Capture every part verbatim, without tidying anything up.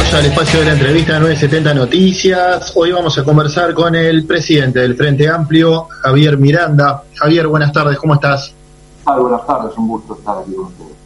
bienvenidos al espacio de la entrevista nueve setenta Noticias. Hoy vamos a conversar con el presidente del Frente Amplio, Javier Miranda. Javier, buenas tardes, ¿cómo estás? Ah, buenas tardes, un gusto estar aquí con ustedes.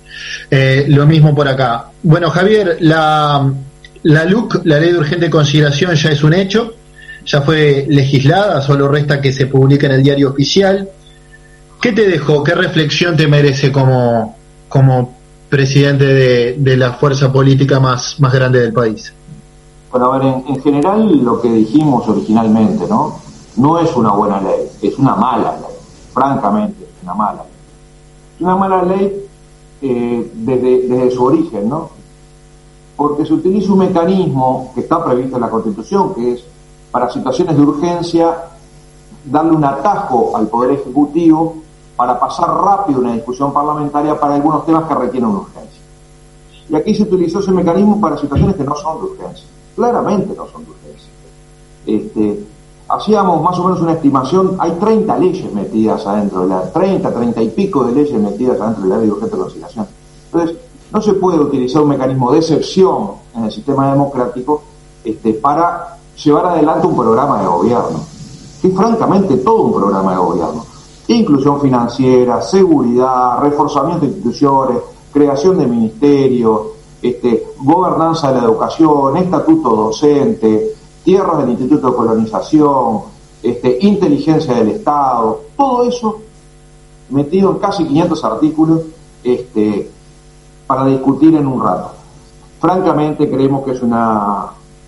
Eh, lo mismo por acá. Bueno, Javier, la, la L U C, la Ley de Urgente Consideración, ya es un hecho, ya fue legislada, solo resta que se publique en el diario oficial. ¿Qué te dejó? ¿Qué reflexión te merece como, como presidente de, de la fuerza política más, más grande del país? Bueno, a ver, en, en general lo que dijimos originalmente, ¿no? No es una buena ley, es una mala ley, francamente, es una mala ley. Es una mala ley eh, desde, desde su origen, ¿no? Porque se utiliza un mecanismo que está previsto en la Constitución, que es para situaciones de urgencia darle un atajo al Poder Ejecutivo para pasar rápido una discusión parlamentaria para algunos temas que requieren urgencia. Y aquí se utilizó ese mecanismo para situaciones que no son de urgencia. Claramente no son de urgencia. Este, hacíamos más o menos una estimación, hay treinta leyes metidas adentro de la... treinta, treinta y pico de leyes metidas adentro de la ley de urgente consideración. Entonces, no se puede utilizar un mecanismo de excepción en el sistema democrático este, para llevar adelante un programa de gobierno. Que es francamente todo un programa de gobierno. Inclusión financiera, seguridad, reforzamiento de instituciones, creación de ministerios, este, gobernanza de la educación, estatuto docente, tierras del Instituto de Colonización, este, inteligencia del Estado, todo eso metido en casi quinientos artículos este, para discutir en un rato. Francamente creemos que es una,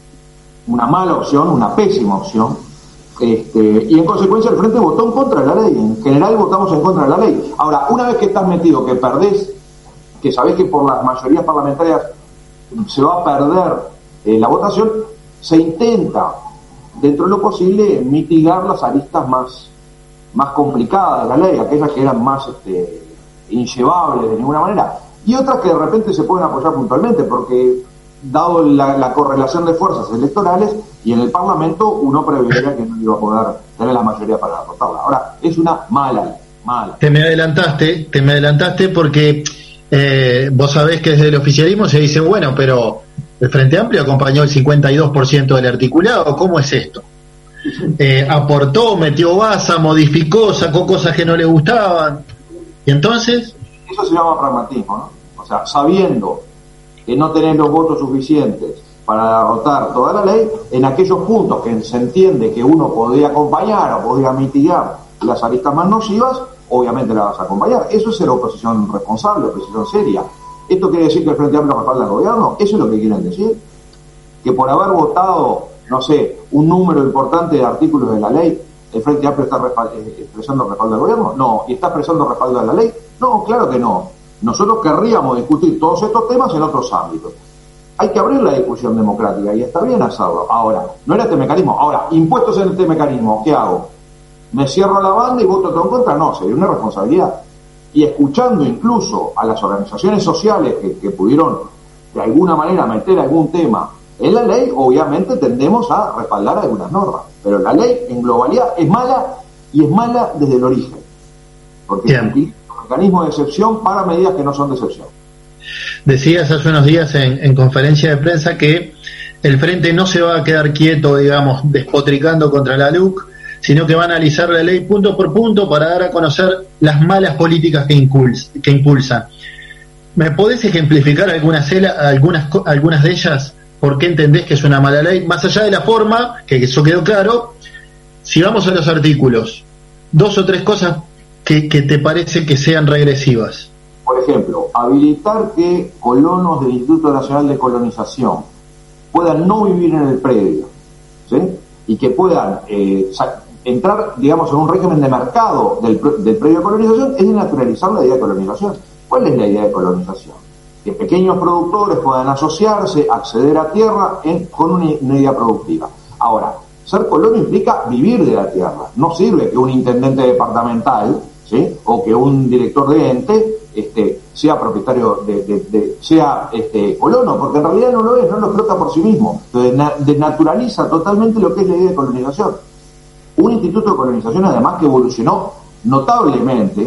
una mala opción, una pésima opción. Este, y en consecuencia el Frente votó en contra de la ley. En general votamos en contra de la ley. Ahora, una vez que estás metido, que perdés, que sabés que por las mayorías parlamentarias se va a perder eh, la votación, se intenta, dentro de lo posible, mitigar las aristas más, más complicadas de la ley, aquellas que eran más este, inllevables de ninguna manera, y otras que de repente se pueden apoyar puntualmente, porque dado la, la correlación de fuerzas electorales, y en el Parlamento uno preveía que no iba a poder tener la mayoría para aportarla. Ahora, es una mala ley, mala. Te me adelantaste, te me adelantaste porque eh, vos sabés que desde el oficialismo se dice, bueno, pero el Frente Amplio acompañó el cincuenta y dos por ciento del articulado, ¿cómo es esto? Eh, aportó, metió baza, modificó, sacó cosas que no le gustaban, y entonces... Eso se llama pragmatismo, ¿no? O sea, sabiendo que no tenés los votos suficientes para derrotar toda la ley, en aquellos puntos que se entiende que uno podría acompañar o podría mitigar las aristas más nocivas, obviamente la vas a acompañar. Eso es ser oposición responsable, oposición seria. ¿Esto quiere decir que el Frente Amplio respalda al gobierno? ¿Eso es lo que quieren decir? Que por haber votado, no sé, un número importante de artículos de la ley, ¿el Frente Amplio está respald- expresando respaldo al gobierno? No. ¿Y está expresando respaldo a la ley? No, claro que no. Nosotros querríamos discutir todos estos temas en otros ámbitos. Hay que abrir la discusión democrática y está bien hacerlo. Ahora, no era este mecanismo. Ahora, impuestos en este mecanismo, ¿qué hago? ¿Me cierro la banda y voto todo en contra? No, sería una responsabilidad. Y escuchando incluso a las organizaciones sociales que, que pudieron de alguna manera meter algún tema en la ley, obviamente tendemos a respaldar algunas normas. Pero la ley en globalidad es mala y es mala desde el origen. Porque es un mecanismo de excepción para medidas que no son de excepción. Decías hace unos días en, en conferencia de prensa que el Frente no se va a quedar quieto, digamos, despotricando contra la L U C, sino que va a analizar la ley punto por punto para dar a conocer las malas políticas que, impuls, que impulsan. ¿Me podés ejemplificar algunas, algunas, algunas de ellas? ¿Por qué entendés que es una mala ley? Más allá de la forma, que eso quedó claro, si vamos a los artículos, dos o tres cosas que, que te parece que sean regresivas. Por ejemplo, habilitar que colonos del Instituto Nacional de Colonización puedan no vivir en el predio, ¿sí? Y que puedan eh, entrar, digamos, en un régimen de mercado del, del predio de colonización, es naturalizar la idea de colonización. ¿Cuál es la idea de colonización? Que pequeños productores puedan asociarse, acceder a tierra en, con una, una idea productiva. Ahora, ser colono implica vivir de la tierra. No sirve que un intendente departamental, ¿sí? O que un director de ente este, sea propietario de, de, de sea este, colono, porque en realidad no lo es, no lo explota por sí mismo. Entonces na, denaturaliza totalmente lo que es la idea de colonización. Un instituto de colonización además que evolucionó notablemente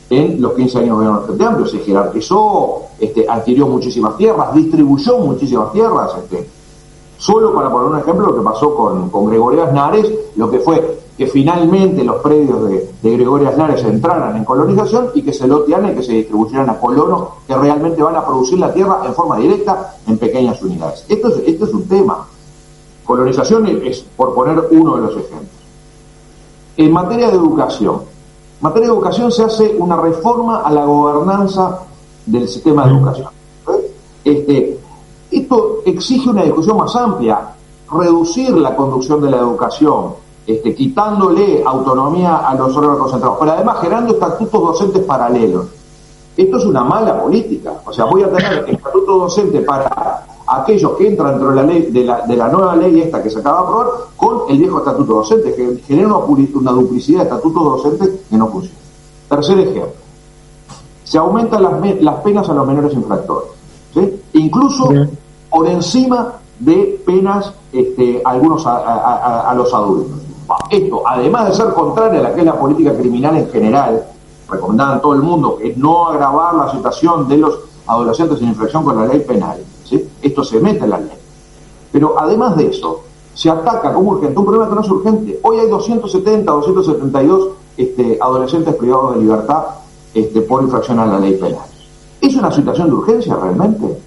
en los quince años de gobierno del Frente Amplio. Se jerarquizó, este, adquirió muchísimas tierras, distribuyó muchísimas tierras. Este, solo para poner un ejemplo, lo que pasó con, con Gregorio Aznares, lo que fue que finalmente los predios de, de Gregorio Aznares entraran en colonización y que se lotearan y que se distribuyeran a colonos que realmente van a producir la tierra en forma directa en pequeñas unidades. Esto es, esto es un tema. Colonización es, por poner uno de los ejemplos. En materia de educación, en materia de educación se hace una reforma a la gobernanza del sistema de educación. Este, esto exige una discusión más amplia, reducir la conducción de la educación, Este, quitándole autonomía a los órganos concentrados, pero además generando estatutos docentes paralelos. Esto es una mala política. O sea, voy a tener estatuto docente para aquellos que entran dentro de la ley, de la, de la nueva ley esta que se acaba de aprobar, con el viejo estatuto docente, que genera una, una duplicidad de estatutos docentes que no funciona. Tercer ejemplo. Se aumentan las, las penas a los menores infractores, ¿sí? Incluso Bien. por encima de penas este, algunos a, a, a, a los adultos. Esto, además de ser contrario a la que es la política criminal en general, recomendada a todo el mundo, que es no agravar la situación de los adolescentes en infracción con la ley penal, ¿sí? Esto se mete en la ley. Pero además de eso, se ataca como urgente un problema que no es urgente. Hoy hay doscientos setenta, doscientos setenta y dos este, adolescentes privados de libertad este, por infracción a la ley penal. ¿Es una situación de urgencia realmente?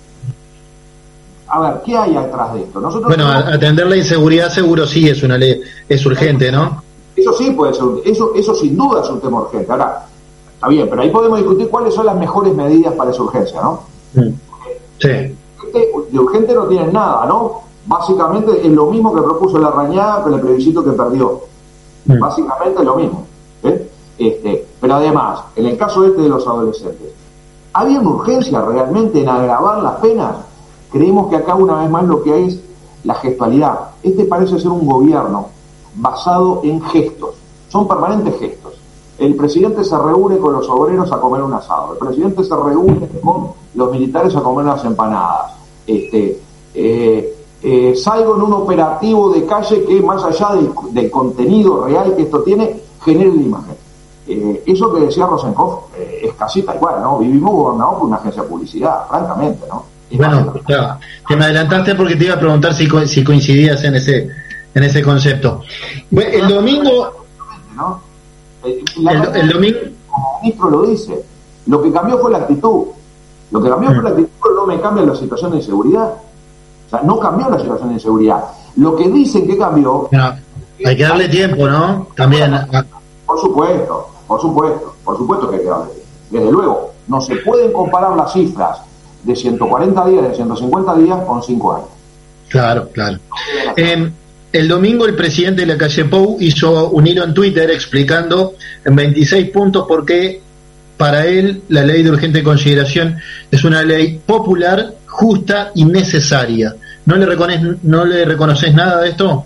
A ver, ¿qué hay atrás de esto? Nosotros bueno, tenemos... atender la inseguridad seguro sí es una ley, es urgente, ¿no? Eso sí puede ser, eso, eso sin duda es un tema urgente. Ahora, está bien, pero ahí podemos discutir cuáles son las mejores medidas para esa urgencia, ¿no? Mm. Sí. Este, de urgente no tienen nada, ¿no? Básicamente es lo mismo que propuso la Rañada con el plebiscito que perdió. Mm. Básicamente es lo mismo. ¿eh? Este, pero además, en el caso este de los adolescentes, ¿había una urgencia realmente en agravar las penas? Creemos que acá una vez más lo que hay es la gestualidad. Este parece ser un gobierno basado en gestos. Son permanentes gestos. El presidente se reúne con los obreros a comer un asado. El presidente se reúne con los militares a comer unas empanadas. Este, eh, eh, salgo en un operativo de calle que, más allá del, del contenido real que esto tiene, genere la imagen. Eh, eso que decía Rosenkopf eh, es casi tal cual, ¿no? Vivimos gobernados por una agencia de publicidad, francamente, ¿no? Bueno, claro, te me adelantaste porque te iba a preguntar si, co si coincidías en ese en ese concepto. El domingo, ¿no? El, el, el domingo, como el ministro lo dice, lo que cambió fue la actitud. Lo que cambió fue la actitud, pero no me cambia la situación de inseguridad. O sea, no cambió la situación de inseguridad. Lo que dicen que cambió... No, hay que darle tiempo, ¿no? También... Por supuesto, por supuesto, por supuesto que hay que darle tiempo. Desde luego, no se pueden comparar las cifras de ciento cuarenta días, de ciento cincuenta días, con cinco años. Claro, claro. Eh, el domingo el presidente de la calle Pou hizo un hilo en Twitter explicando en veintiséis puntos por qué para él la ley de urgente consideración es una ley popular, justa y necesaria. ¿No le reconoces, no le reconoces nada de esto?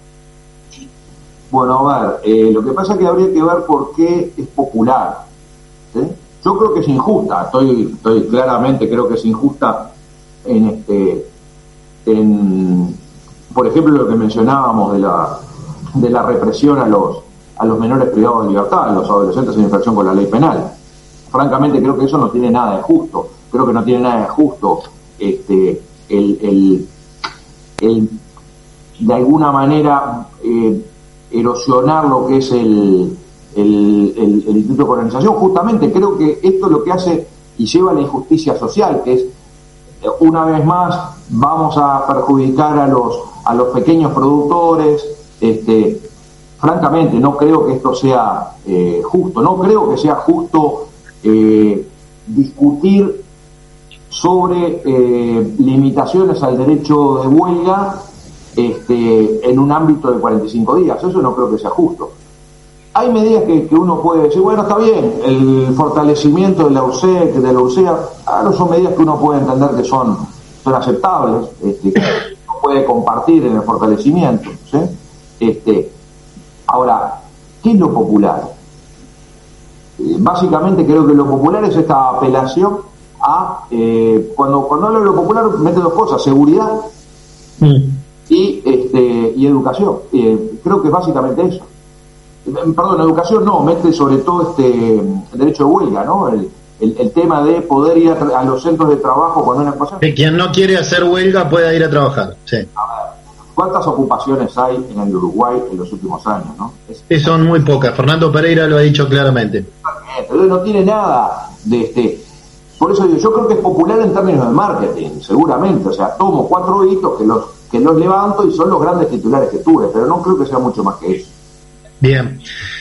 Bueno, a ver, eh, lo que pasa es que habría que ver por qué es popular. ¿Sí? Yo creo que es injusta, estoy, estoy claramente creo que es injusta en este, en, por ejemplo, lo que mencionábamos de la de la represión a los a los menores privados de libertad, a los adolescentes en infracción con la ley penal. Francamente creo que eso no tiene nada de justo. Creo que no tiene nada de justo este el el, el de alguna manera eh, erosionar lo que es el El, el, el Instituto de Colonización. Justamente creo que esto es lo que hace y lleva a la injusticia social, que es, una vez más, vamos a perjudicar a los a los pequeños productores. Este, francamente, no creo que esto sea eh, justo, no creo que sea justo eh, discutir sobre eh, limitaciones al derecho de huelga este, en un ámbito de cuarenta y cinco días. Eso no creo que sea justo. Hay medidas que, que uno puede decir, bueno, está bien, el fortalecimiento de la U C E, de la U C E A, ahora son medidas que uno puede entender que son, son aceptables, este, que uno puede compartir en el fortalecimiento, ¿sí? Este, ahora, ¿qué es lo popular? Eh, básicamente creo que lo popular es esta apelación a, eh, cuando, cuando hablo de lo popular, mete dos cosas, seguridad mm. y, este, y educación. Eh, creo que es básicamente eso. perdón, educación no, mete sobre todo este el derecho de huelga, ¿no? El, el, el tema de poder ir a, a los centros de trabajo cuando hay una cosa. Que quien no quiere hacer huelga pueda ir a trabajar, sí. A ver, ¿cuántas ocupaciones hay en el Uruguay en los últimos años, no? Es, sí, son muy pocas. Fernando Pereira lo ha dicho claramente. Entonces no tiene nada de este. Por eso digo, yo creo que es popular en términos de marketing, seguramente. O sea, tomo cuatro hitos que los que los levanto y son los grandes titulares que tuve, pero no creo que sea mucho más que eso. Bien.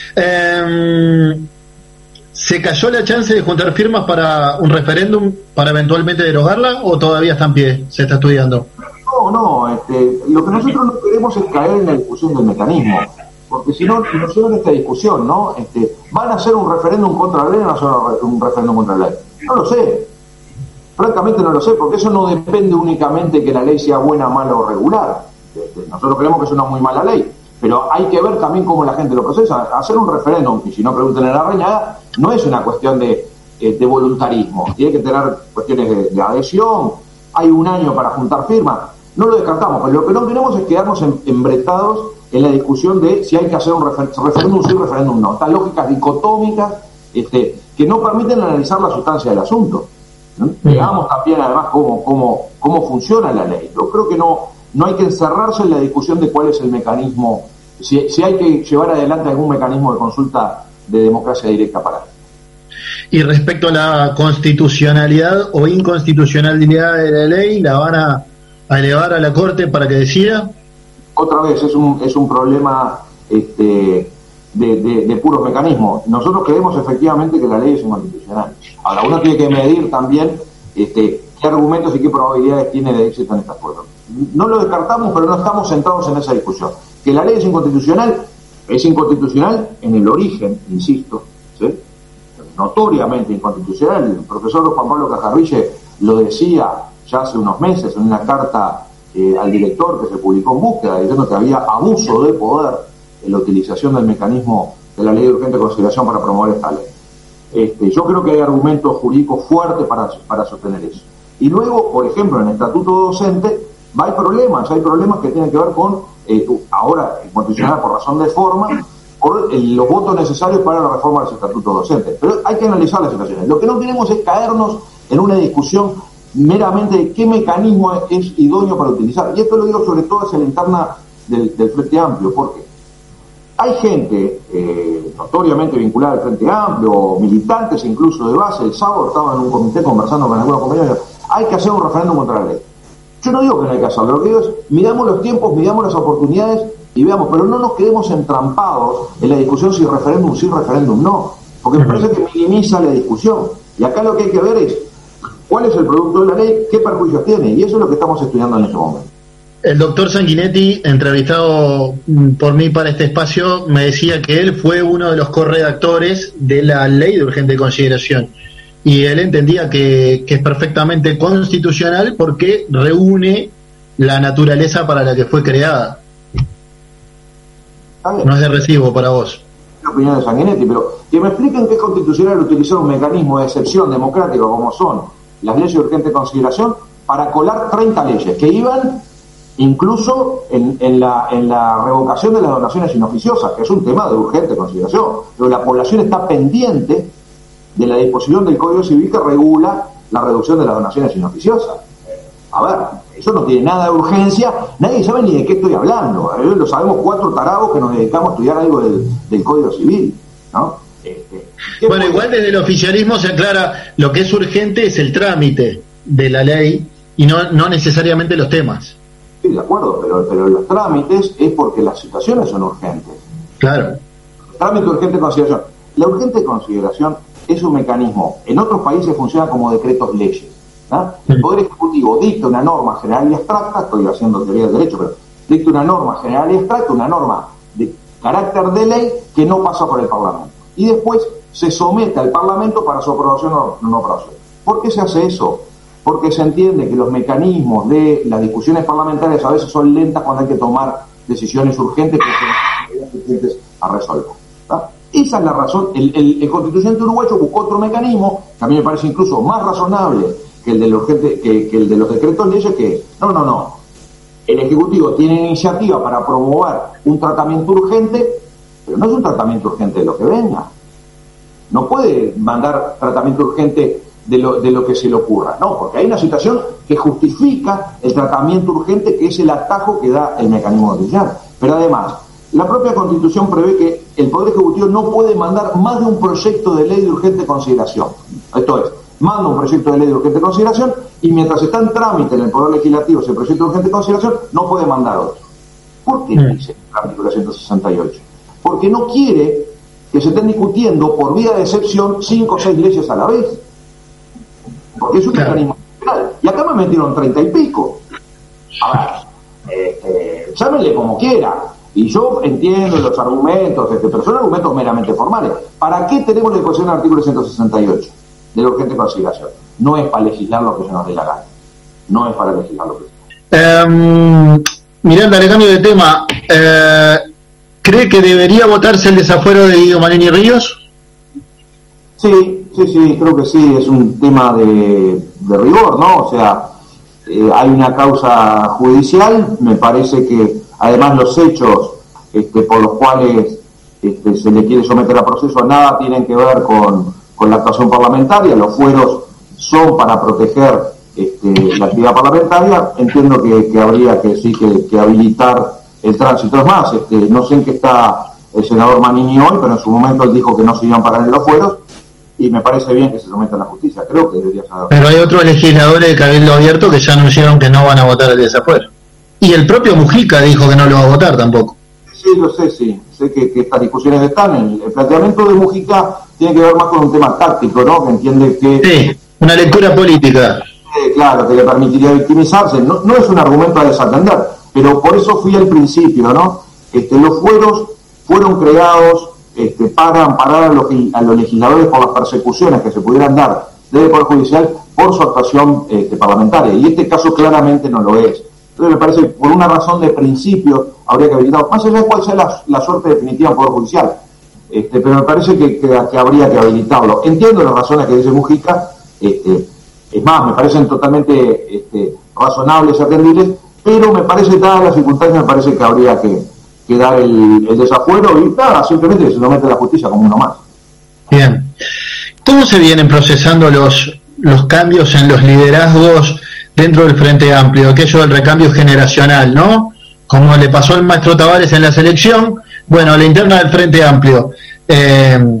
Eh, ¿Se cayó la chance de juntar firmas para un referéndum para eventualmente derogarla o todavía está en pie? ¿Se está estudiando? No, no. Este, lo que nosotros no queremos es caer en la discusión del mecanismo, porque si no, nos llevan a esta discusión, ¿no? Este, ¿van a hacer un referéndum contra la ley o no van a hacer un referéndum contra la ley? No lo sé. Francamente no lo sé, porque eso no depende únicamente de que la ley sea buena, mala o regular. Este, nosotros creemos que es una muy mala ley, pero hay que ver también cómo la gente lo procesa. Hacer un referéndum, y si no preguntan a la Reñaga, no es una cuestión de, de voluntarismo. Tiene que tener cuestiones de, de adhesión, hay un año para juntar firmas. No lo descartamos, pero lo que no queremos es quedarnos en, embretados en la discusión de si hay que hacer un refer, referéndum sí, referéndum no. Estas lógicas dicotómicas este, que no permiten analizar la sustancia del asunto. ¿no? Veamos también además cómo, cómo, cómo funciona la ley. Yo creo que no, no hay que encerrarse en la discusión de cuál es el mecanismo, si, si hay que llevar adelante algún mecanismo de consulta de democracia directa para él. Y respecto a la constitucionalidad o inconstitucionalidad de la ley, ¿la van a, a elevar a la Corte para que decida? Otra vez, es un, es un problema este, de, de, de puros mecanismos. Nosotros creemos efectivamente que la ley es inconstitucional. Ahora, uno tiene que medir también este, qué argumentos y qué probabilidades tiene de éxito en estas cosas. No lo descartamos, pero no estamos centrados en esa discusión. Que la ley es inconstitucional, es inconstitucional en el origen, insisto, ¿sí? Notoriamente inconstitucional. El profesor Juan Pablo Cajarville lo decía ya hace unos meses en una carta eh, al director que se publicó en Búsqueda, diciendo que había abuso de poder en la utilización del mecanismo de la ley de urgente consideración para promover esta ley. Este, yo creo que hay argumentos jurídicos fuertes para, para sostener eso. Y luego, por ejemplo, en el estatuto docente hay problemas, hay problemas que tienen que ver con, eh, ahora, inconstitucional por razón de forma, por el, los votos necesarios para la reforma del estatuto docente. Pero hay que analizar las situaciones. Lo que no queremos es caernos en una discusión meramente de qué mecanismo es, es idóneo para utilizar. Y esto lo digo sobre todo hacia la interna del, del Frente Amplio, porque hay gente eh, notoriamente vinculada al Frente Amplio, militantes incluso de base. El sábado estaba en un comité conversando con algunos compañeros, hay que hacer un referéndum contra la ley. Yo no digo que no hay que hacerlo, lo que digo es, miramos los tiempos, miramos las oportunidades y veamos, pero no nos quedemos entrampados en la discusión si referéndum sí, referéndum no, porque me parece que minimiza la discusión. Y acá lo que hay que ver es cuál es el producto de la ley, qué perjuicios tiene, y eso es lo que estamos estudiando en este momento. El doctor Sanguinetti, entrevistado por mí para este espacio, me decía que él fue uno de los corredactores de la ley de urgente consideración, y él entendía que, que es perfectamente constitucional porque reúne la naturaleza para la que fue creada. No es de recibo para vos. La opinión de Sanguinetti, pero que me expliquen qué es constitucional utilizar un mecanismo de excepción democrático como son las leyes de urgente consideración para colar treinta leyes que iban incluso en, en, la, en la revocación de las donaciones inoficiosas, que es un tema de urgente consideración. Pero la población está pendiente de la disposición del Código Civil que regula la reducción de las donaciones inoficiosas. A ver, eso no tiene nada de urgencia, nadie sabe ni de qué estoy hablando, ¿eh? Lo sabemos cuatro tarados que nos dedicamos a estudiar algo del, del Código Civil, ¿no? Este, bueno, igual desde el oficialismo se aclara, lo que es urgente es el trámite de la ley y no, no necesariamente los temas. Sí, de acuerdo, pero, pero los trámites es porque las situaciones son urgentes. Claro. El trámite de urgente consideración. La urgente consideración es un mecanismo, en otros países funciona como decretos leyes. ¿no? El Poder Ejecutivo dicta una norma general y abstracta, estoy haciendo teoría del derecho, pero dicta una norma general y abstracta, una norma de carácter de ley que no pasa por el Parlamento. Y después se somete al Parlamento para su aprobación o no aprobación. ¿Por qué se hace eso? Porque se entiende que los mecanismos de las discusiones parlamentarias a veces son lentas cuando hay que tomar decisiones urgentes que son urgentes a resolver. ¿tá? Esa es la razón. El, el, el constituyente uruguayo buscó otro mecanismo que a mí me parece incluso más razonable que el de los, urgente, que, que el de los decretos leyes, que no, no, no. El Ejecutivo tiene iniciativa para promover un tratamiento urgente pero no es un tratamiento urgente de lo que venga. No puede mandar tratamiento urgente de lo, de lo que se le ocurra, no, porque hay una situación que justifica el tratamiento urgente, que es el atajo que da el mecanismo judicial. Pero además, la propia Constitución prevé que el Poder Ejecutivo no puede mandar más de un proyecto de ley de urgente consideración. Esto es, manda un proyecto de ley de urgente consideración y mientras está en trámite en el Poder Legislativo ese proyecto de urgente consideración, no puede mandar otro. ¿Por qué dice el artículo ciento sesenta y ocho? Porque no quiere que se estén discutiendo por vía de excepción cinco o seis leyes a la vez. Porque es un mecanismo general. Y acá me metieron treinta y pico. A ver, este, llámenle como quiera. Y yo entiendo los argumentos, este, pero son argumentos meramente formales. ¿Para qué tenemos la disposición del artículo ciento sesenta y ocho de la urgente consideración? No es para legislar lo que se nos dé la gana. No es para legislar lo que se nos dé la gana. Um, Miranda, le cambio de tema. Eh, ¿Cree que debería votarse el desafuero de Guido Manini Ríos? Sí, sí, sí, creo que sí. Es un tema de, de rigor, ¿no? O sea, eh, hay una causa judicial. Me parece que además los hechos este, por los cuales este, se le quiere someter a proceso nada tienen que ver con, con la actuación parlamentaria. Los fueros son para proteger este, la actividad parlamentaria. Entiendo que, que habría que sí que, que habilitar el tránsito. Es más, este, no sé en qué está el senador Manini hoy, pero en su momento él dijo que no se iban a parar en los fueros y me parece bien que se someta a la justicia. Creo que debería ser. Pero hay otros legisladores de Cabildo Abierto que ya anunciaron que no van a votar el desafuero. Y el propio Mujica dijo que no lo va a votar tampoco. Sí, lo sé, sí. Sé que, que estas discusiones están. El, el planteamiento de Mujica tiene que ver más con un tema táctico, ¿no? Que entiende que... Sí, una lectura política. Eh, claro, que le permitiría victimizarse. No, no es un argumento a desatender, pero por eso fui al principio, ¿no? Este, los fueros fueron creados este, para amparar a los, a los legisladores por las persecuciones que se pudieran dar desde el Poder Judicial por su actuación este, parlamentaria. Y este caso claramente no lo es. Entonces me parece que por una razón de principio habría que habilitar, más allá de cuál sea la, la suerte definitiva del Poder Judicial, este, pero me parece que, que, que habría que habilitarlo. Entiendo las razones que dice Mujica, este, es más, me parecen totalmente este, razonables y atendibles, pero me parece, dadas las circunstancias, me parece que habría que, que dar el, el desafuero y nada, simplemente que se somete a la justicia como uno más. Bien. ¿Cómo se vienen procesando los, los cambios en los liderazgos dentro del Frente Amplio, aquello del recambio generacional, ¿no? Como le pasó al maestro Tavares en la selección, bueno, la interna del Frente Amplio. Eh,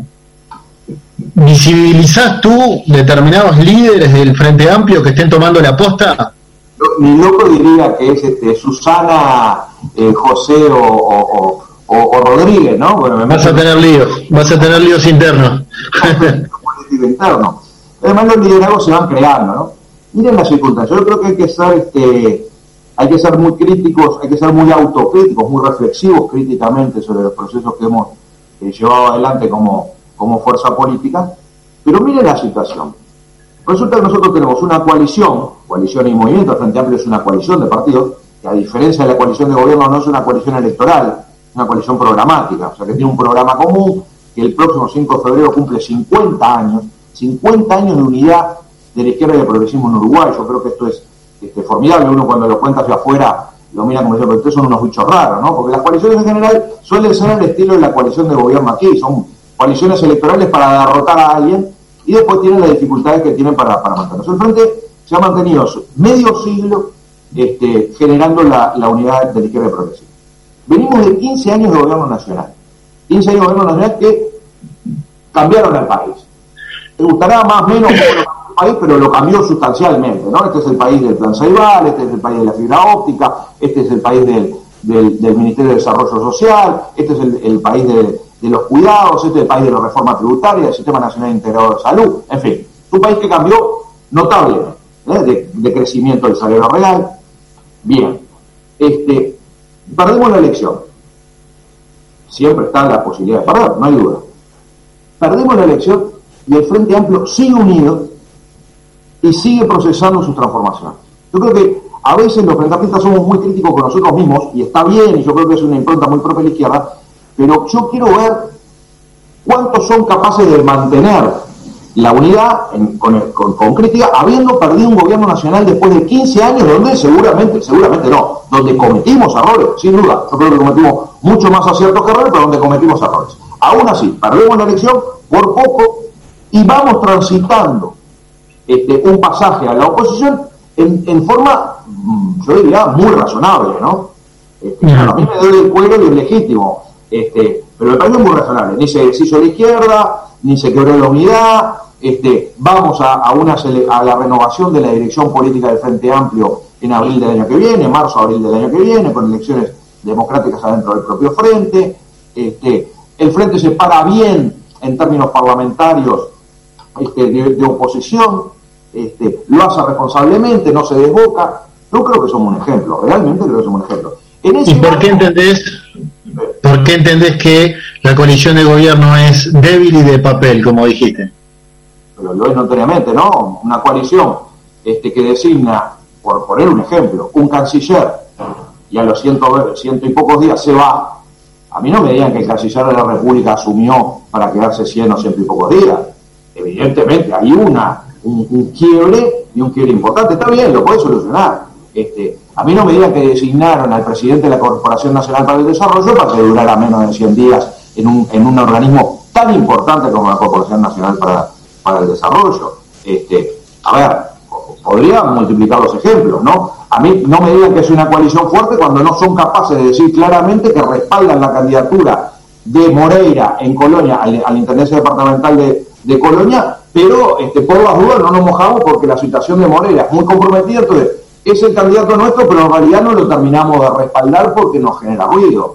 ¿Visibilizás tú determinados líderes del Frente Amplio que estén tomando la posta? Mi loco diría que es este, Susana, eh, José o, o, o, o Rodríguez, ¿no? Bueno, me vas a tener líos, vas a tener líos internos. interno. Además los liderazgos se van creando, ¿no? Miren las circunstancias. Yo creo que hay que ser, este, hay que ser muy críticos, hay que ser muy autocríticos, muy reflexivos críticamente sobre los procesos que hemos eh, llevado adelante como, como fuerza política. Pero miren la situación. Resulta que nosotros tenemos una coalición, coalición y movimiento, el Frente Amplio es una coalición de partidos, que a diferencia de la coalición de gobierno no es una coalición electoral, es una coalición programática, o sea que tiene un programa común, que el próximo cinco de febrero cumple cincuenta años, cincuenta años de unidad de la izquierda y del progresismo en Uruguay. Yo creo que esto es este, formidable. Uno cuando lo cuenta hacia afuera lo mira como diciendo, pero ustedes son unos bichos raros, ¿no? Porque las coaliciones en general suelen ser el estilo de la coalición de gobierno aquí, son coaliciones electorales para derrotar a alguien y después tienen las dificultades que tienen para, para mantenerse. El Frente se ha mantenido medio siglo este, generando la, la unidad de la izquierda y del progresismo. Venimos de quince años de gobierno nacional, quince años de gobierno nacional que cambiaron el país. Te gustará más o menos el país, pero lo cambió sustancialmente, ¿no? Este es el país del Plan Ceibal, este es el país de la fibra óptica, este es el país del, del, del Ministerio de Desarrollo Social, este es el, el país de, de los cuidados, este es el país de la reforma tributaria, del Sistema Nacional Integrado de Salud, en fin, un país que cambió notablemente, ¿eh? de, de crecimiento del salario real. Bien, este, perdemos la elección, siempre está la posibilidad de perder, no hay duda. Perdemos la elección y el Frente Amplio sigue unido y sigue procesando sus transformaciones. Yo creo que a veces los frentamplistas somos muy críticos con nosotros mismos, y está bien, y yo creo que es una impronta muy propia de la izquierda, pero yo quiero ver cuántos son capaces de mantener la unidad en, con, con, con crítica, habiendo perdido un gobierno nacional después de quince años donde seguramente, seguramente no, donde cometimos errores, sin duda, yo creo que cometimos mucho más aciertos que errores, pero donde cometimos errores. Aún así, perdemos la elección por poco y vamos transitando este, un pasaje a la oposición en, en forma, yo diría, muy razonable, ¿no? Este, uh-huh. A mí me duele el cuero y es legítimo, este, pero me parece muy razonable. Ni se deshizo la izquierda, ni se quebró la unidad, este, vamos a, a, una sele- a la renovación de la dirección política del Frente Amplio en abril del año que viene, marzo, abril del año que viene, con elecciones democráticas adentro del propio Frente. Este, el Frente se para bien en términos parlamentarios este, de, de oposición, este, lo hace responsablemente, no se desboca. Yo creo que somos un ejemplo, realmente creo que somos un ejemplo. En ese ¿Y por qué marco, entendés, por qué entendés que la coalición de gobierno es débil y de papel, como dijiste? Pero lo es notoriamente, ¿no? Una coalición este, que designa, por poner un ejemplo, un canciller, y a los ciento, ciento y pocos días se va. A mí no me digan que el canciller de la República asumió para quedarse cien o ciento y pocos días. Evidentemente hay una un, un quiebre y un quiebre importante. Está bien, lo puede solucionar. Este, a mí no me digan que designaron al presidente de la Corporación Nacional para el Desarrollo para que durara menos de cien días en un, en un organismo tan importante como la Corporación Nacional para, para el Desarrollo. Este, a ver, podría multiplicar los ejemplos, ¿no? A mí no me digan que es una coalición fuerte cuando no son capaces de decir claramente que respaldan la candidatura de Moreira en Colonia, a la Intendencia Departamental de, de Colonia, pero este, por las dudas no nos mojamos porque la situación de Moreira es muy comprometida, entonces es el candidato nuestro, pero en realidad no lo terminamos de respaldar porque nos genera ruido.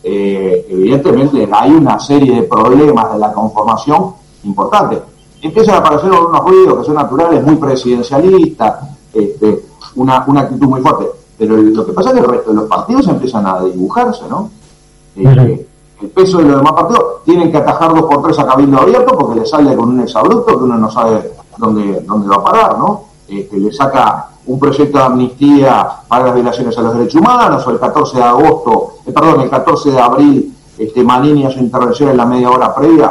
Eh, evidentemente hay una serie de problemas de la conformación importantes. Empiezan a aparecer unos ruidos que son naturales, muy presidencialistas, este, una, una actitud muy fuerte. Pero lo que pasa es que el resto de los partidos empiezan a dibujarse, ¿no? Eh, uh-huh. El peso de los demás partidos tienen que atajar dos por tres a cabildo abierto porque le sale con un exabrupto que uno no sabe dónde, dónde va a parar, ¿no? Este, le saca un proyecto de amnistía para las violaciones a los derechos humanos, o el catorce de agosto, eh, perdón, el catorce de abril, este, Manini hace intervención en la media hora previa,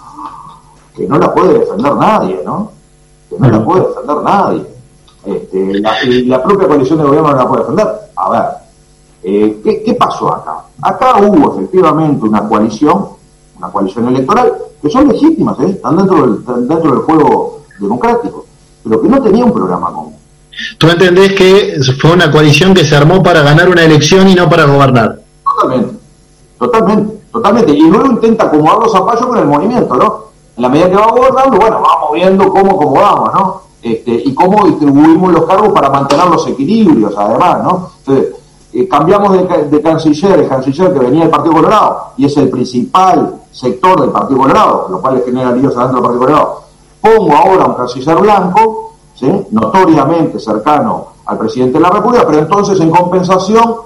que no la puede defender nadie, ¿no? Que no la puede defender nadie. Este, la, la propia coalición de gobierno no la puede defender. A ver, eh, ¿qué, ¿qué pasó acá? Acá hubo efectivamente una coalición, una coalición electoral, que son legítimas, ¿eh? Están dentro del, dentro del juego democrático, pero que no tenía un programa común. ¿Tú entendés que fue una coalición que se armó para ganar una elección y no para gobernar? Totalmente, totalmente, totalmente. Y luego intenta acomodar los zapallos con el movimiento, ¿no? En la medida que va gobernando, bueno, vamos viendo cómo acomodamos, ¿no? Este, y cómo distribuimos los cargos para mantener los equilibrios, además, ¿no? Entonces, eh, cambiamos de, de canciller, el canciller que venía del Partido Colorado, y es el principal sector del Partido Colorado, lo cual le genera líos adentro del Partido Colorado. Pongo ahora un canciller blanco, ¿sí? Notoriamente cercano al presidente de la República, pero entonces en compensación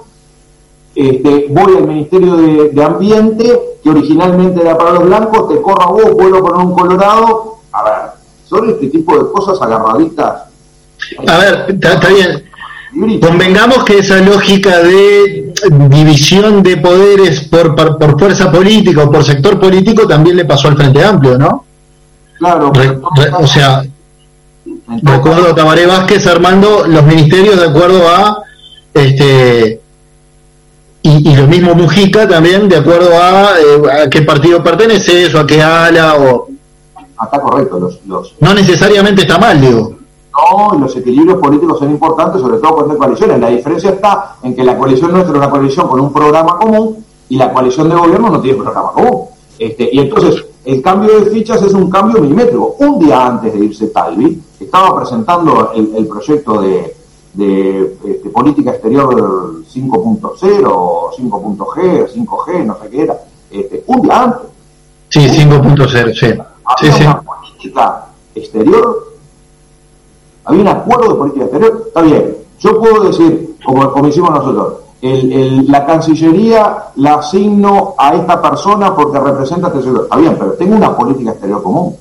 este, voy al Ministerio de, de Ambiente, que originalmente era para los blancos, te corro a vos, vuelvo a poner un colorado. A ver, son este tipo de cosas agarraditas. A ver, está bien. Convengamos que esa lógica de división de poderes por, por, por fuerza política o por sector político también le pasó al Frente Amplio, ¿no? Claro. Re, re, o sea, recuerdo a Tabaré Vázquez armando los ministerios de acuerdo a este y, y lo mismo Mujica también de acuerdo a, eh, a qué partido pertenece eso, a qué ala o ah, está correcto, los, los no necesariamente está mal, digo. No, y los equilibrios políticos son importantes, sobre todo cuando hay coaliciones. La diferencia está en que la coalición nuestra es una coalición con un programa común y la coalición de gobierno no tiene programa común. Este, y entonces, el cambio de fichas es un cambio milimétrico. Un día antes de irse Talvi, estaba presentando el, el proyecto de, de, de política exterior cinco punto cero, cinco punto G, cinco G, no sé qué era. Este, un día antes. Sí, cinco punto cero, sí. Había sí, una sí. política exterior, había un acuerdo de política exterior, está bien. Yo puedo decir, como, como hicimos nosotros, el, el, la Cancillería la asigno a esta persona porque representa este sector. Está bien, pero tengo una política exterior común.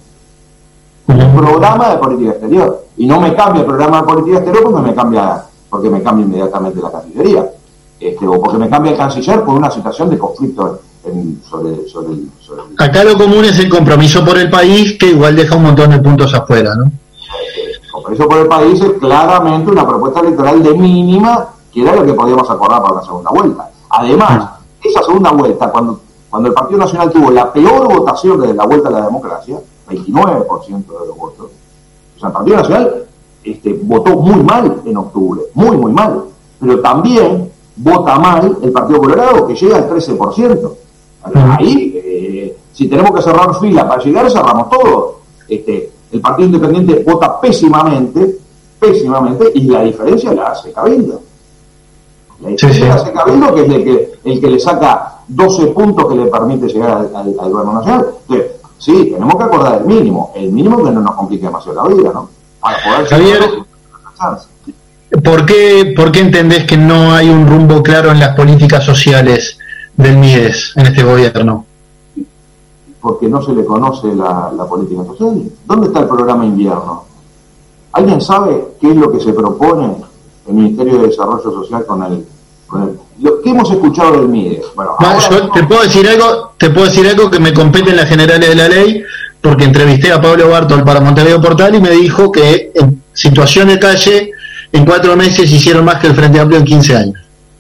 Un programa de política exterior. Y no me cambia el programa de política exterior porque me cambia, porque me cambia inmediatamente la Cancillería. Este, o porque me cambia el canciller por una situación de conflicto en, sobre, sobre, el, sobre el... Acá lo común es el compromiso por el país, que igual deja un montón de puntos afuera, ¿no? El compromiso por el país es claramente una propuesta electoral de mínima, que era lo que podíamos acordar para la segunda vuelta. Además, esa segunda vuelta, cuando, cuando el Partido Nacional tuvo la peor votación desde la vuelta a la democracia, veintinueve por ciento de los votos, o sea, el Partido Nacional este, votó muy mal en octubre, muy, muy mal, pero también vota mal el Partido Colorado, que llega al trece por ciento. Ahí, eh, si tenemos que cerrar fila para llegar, cerramos todo. Este, el Partido Independiente vota pésimamente, pésimamente, y la diferencia la hace Cabildo. La diferencia sí, sí. la hace Cabildo, que es el que, el que le saca doce puntos que le permite llegar al, al, al gobierno nacional. Entonces, sí, tenemos que acordar el mínimo, el mínimo que no nos complique demasiado la vida, ¿no? Para poder Javier, ¿por qué, ¿por qué entendés que no hay un rumbo claro en las políticas sociales del MIDES en este gobierno? Porque no se le conoce la, la política social. ¿Dónde está el programa invierno? ¿Alguien sabe qué es lo que se propone el Ministerio de Desarrollo Social con el... Con el lo que hemos escuchado del MIDES? Bueno, no, yo no... te puedo decir algo, te puedo decir algo que me compete en las generales de la ley, porque entrevisté a Pablo Bartol para Montevideo Portal y me dijo que en situación de calle en cuatro meses hicieron más que el Frente Amplio en quince años.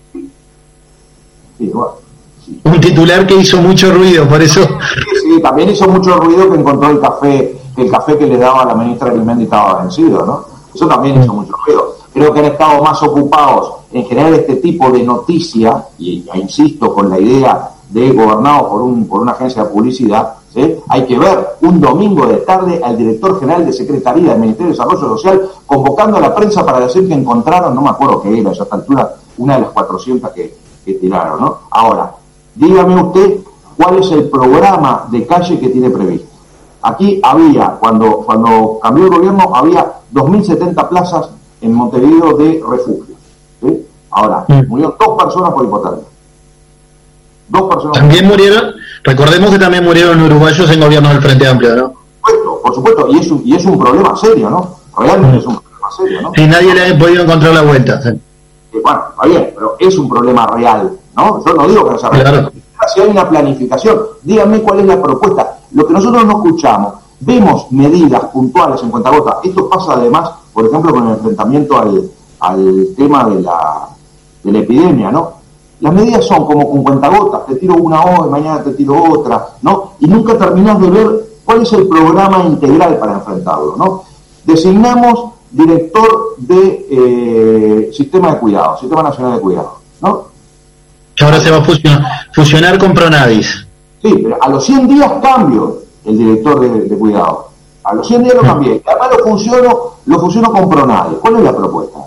Sí, bueno, sí. Un titular que hizo mucho ruido, por eso... Sí, sí, también hizo mucho ruido que encontró el café, que el café que le daba a la ministra Arismendi estaba vencido, ¿no? Eso también hizo mucho ruido. Creo que han estado más ocupados en generar este tipo de noticia, y ya insisto con la idea de gobernado por, un, por una agencia de publicidad, ¿sí? Hay que ver un domingo de tarde al director general de Secretaría del Ministerio de Desarrollo Social convocando a la prensa para decir que encontraron, no me acuerdo qué era a esta altura, una de las cuatrocientas que, que tiraron, ¿no? Ahora, dígame usted cuál es el programa de calle que tiene previsto. Aquí había, cuando, cuando cambió el gobierno, había dos mil setenta plazas en Montevideo de refugio, ¿sí? Ahora, mm. murieron dos personas por hipotermia. Dos personas. También murieron, recordemos que también murieron uruguayos en gobierno del Frente Amplio, ¿no? Por supuesto, por supuesto, y es un, y es un problema serio, ¿no? Realmente mm. es un problema serio, ¿no? Y nadie le ha podido encontrar la vuelta. ¿Sí? Y bueno, está bien, pero es un problema real, ¿no? Yo no digo que no sea real. Claro. Si hay una planificación, díganme cuál es la propuesta. Lo que nosotros no escuchamos, vemos medidas puntuales en cuentagotas. Esto pasa además, por ejemplo, con el enfrentamiento al, al tema de la, de la epidemia, ¿no? Las medidas son como con cuentagotas, te tiro una hoy, mañana te tiro otra, ¿no? Y nunca terminás de ver cuál es el programa integral para enfrentarlo, ¿no? Designamos director de eh, Sistema de Cuidado, Sistema Nacional de Cuidado, ¿no? Que ahora se va a fusionar, fusionar con Pronadis. Sí, pero a los cien días cambio el director de, de Cuidado. A los cien días lo cambié. Y además lo fusiono, lo fusiono con Pronadis. ¿Cuál es la propuesta?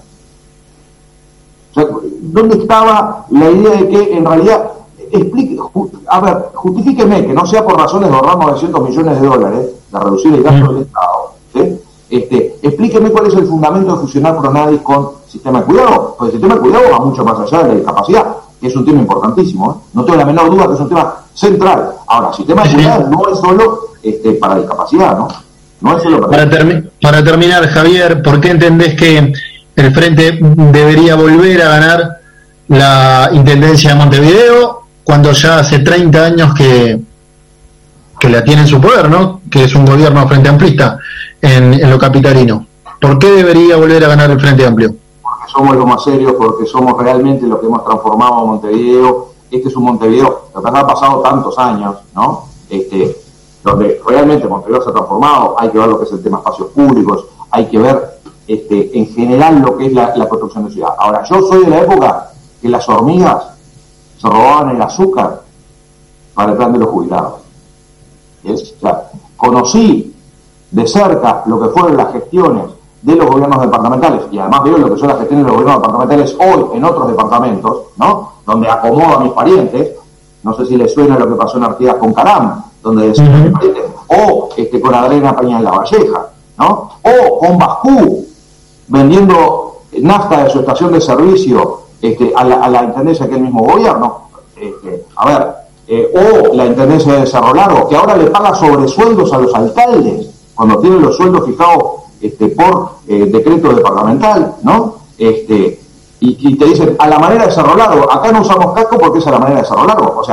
O sea, ¿dónde estaba la idea de que en realidad, explique, a ver, justifíqueme que no sea por razones de ahorrar novecientos millones de dólares, de reducir el gasto del Estado, ¿sí? Este, explíqueme cuál es el fundamento de fusionar Pronadis con Sistema de Cuidado, porque el Sistema de Cuidado va mucho más allá de la discapacidad, que es un tema importantísimo, ¿eh? No tengo la menor duda que es un tema central. Ahora, Sistema de Cuidado no es solo este, para discapacidad, ¿no? No es solo para... Para, termi- para terminar, Javier, ¿por qué entendés que el Frente debería volver a ganar la Intendencia de Montevideo cuando ya hace treinta años que, que la tiene en su poder, ¿no? Que es un gobierno frente amplista en, en lo capitalino? ¿Por qué debería volver a ganar el Frente Amplio? Porque somos los más serios, porque somos realmente los que hemos transformado a Montevideo. Este es un Montevideo, lo que han pasado tantos años, ¿no? Este, donde realmente Montevideo se ha transformado. Hay que ver lo que es el tema espacios públicos, hay que ver este, en general lo que es la, la construcción de ciudad. Ahora, yo soy de la época que las hormigas se robaban el azúcar para el plan de los jubilados. ¿Es? O sea, conocí de cerca lo que fueron las gestiones de los gobiernos departamentales, y además veo lo que son las gestiones de los gobiernos departamentales hoy en otros departamentos, ¿no? Donde acomodo a mis parientes. No sé si les suena lo que pasó en Artigas con Caram, donde decían uh-huh. mis parientes, o este, con Adriana Peña en La Valleja, ¿no? O con Bascú, vendiendo nafta de su estación de servicio este, a, la, a la intendencia que el mismo gobierno. Este, a ver, eh, o la intendencia de Cerro Largo, que ahora le paga sobresueldos a los alcaldes, cuando tienen los sueldos fijados este, por eh, decreto departamental, ¿no? Este, y, y te dicen, a la manera de Cerro Largo, acá no usamos casco porque es a la manera de Cerro Largo. O sea,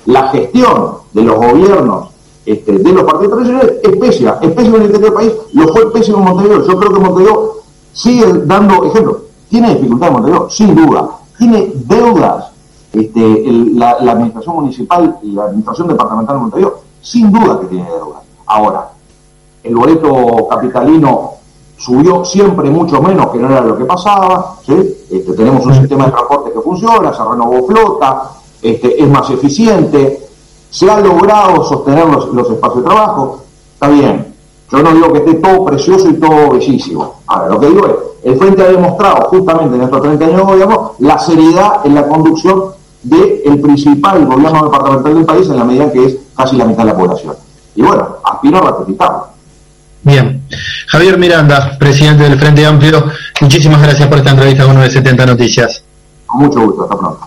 la gestión de los gobiernos este, de los partidos tradicionales es pésima, es pésima en el interior del país, lo fue pésimo en Montevideo. Yo creo que Montevideo sigue dando ejemplo. Tiene dificultades en Montevideo, sin duda. Tiene deudas este, el, la, la administración municipal y la administración departamental de Montevideo, sin duda que tiene deudas. Ahora, el boleto capitalino subió siempre mucho menos que no era lo que pasaba, ¿sí? Este, tenemos un sistema de transporte que funciona, se renovó flota, este, es más eficiente, se ha logrado sostener los, los espacios de trabajo, está bien. Yo no digo que esté todo precioso y todo bellísimo. Ahora, lo que digo es, el Frente ha demostrado justamente en estos treinta años de gobierno la seriedad en la conducción del principal gobierno departamental del país en la medida que es casi la mitad de la población. Y bueno, aspiro a ratificarlo. Bien. Javier Miranda, presidente del Frente Amplio, muchísimas gracias por esta entrevista con nueve setenta Noticias. Con mucho gusto, hasta pronto.